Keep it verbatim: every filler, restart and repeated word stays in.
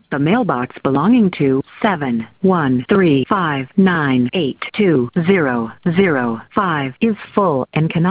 The mailbox belonging to seven one three five nine eight two zero zero five is full and cannot